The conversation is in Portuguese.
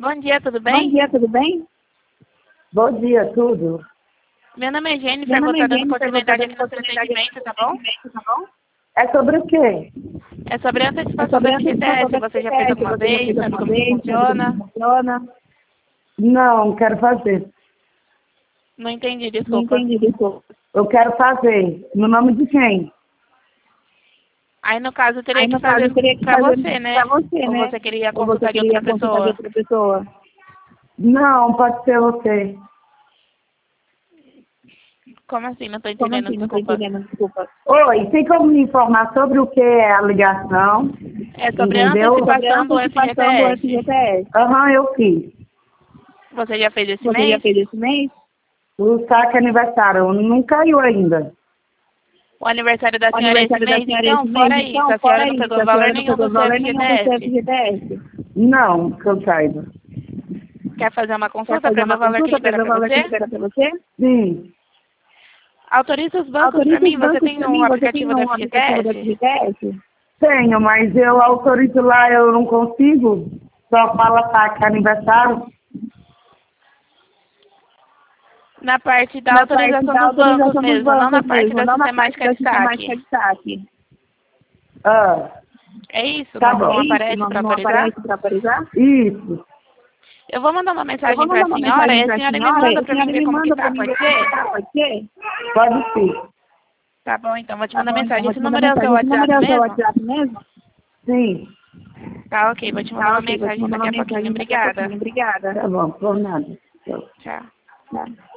Bom dia, tudo bem? Bom dia, tudo bem? Bom dia, tudo. Meu nome é Jennifer, vou estar dando continuidade aqui no seu atendimento, tá bom? É sobre o quê? É sobre a antecipação da FGTS. Você já fez alguma vez? Sabe como que funciona? Não, quero fazer. Não entendi, Não desculpa. entendi, desculpa. Eu quero fazer. No nome de quem? Aí, no caso, teria que fazer pra você, né? Pra você, Ou né? você queria Ou você consultar de queria outra consultar de pessoa? outra pessoa? Não, pode ser você. Como assim? Não tô Como entendendo, assim? Não tô desculpa. entendendo, desculpa. Oi, tem como me informar sobre o que é a ligação? É sobre a Entendeu? antecipação do Antecipação do FGTS. FGTS. Aham, eu fiz. Você já fez esse Você mês? já fez esse mês? O saque aniversário não caiu ainda. O aniversário da O senhora é esse aniversário da mês? senhora é Então, esse fora mês? isso, Então, a fora senhora não isso, pegou a valor senhora não nenhum pegou do seu valor nenhum do seu FGTS. FGTS. Não, que eu saiba. Quer fazer uma Quer consulta fazer para ver uma o valor que consulta para libera ver o para valor que você? libera para você? Sim. Autoriza os bancos Autoriza para mim? os Você bancos tem para um mim. Você tem aplicativo da um aplicativo da FGTS? FGTS? Tenho, mas eu autorizo lá, eu não consigo. Só fala saque aniversário. Na parte da Na parte autorização da dos bancos autorização dos mesmo, não na bancos parte mesmo, da não na parte sistemática da de sistemática saque. de saque. Ah, É isso? tá Não, bom. não aparece Não, para não autorizar? aparece para autorizar? Isso. Eu vou mandar uma Eu mensagem vou para mandar a uma senhora e mensagem a para a senhora me senhora, e manda a para mim senhora ver me como que manda para tá, mim pode ver como que ser? tá, pode ser? Pode ser. Tá bom, então vou te Tá mandar bom, então mensagem. vou Esse te mandar número é o seu mensagem. Esse número WhatsApp é o seu mesmo? WhatsApp mesmo? Sim. Tá, ok. Vou te mandar Tá, uma ok, vou te mensagem mandar daqui uma a pouquinho. mensagem daqui a Obrigada. pouquinho. Obrigada. Tá bom, por nada. Tchau. Tá.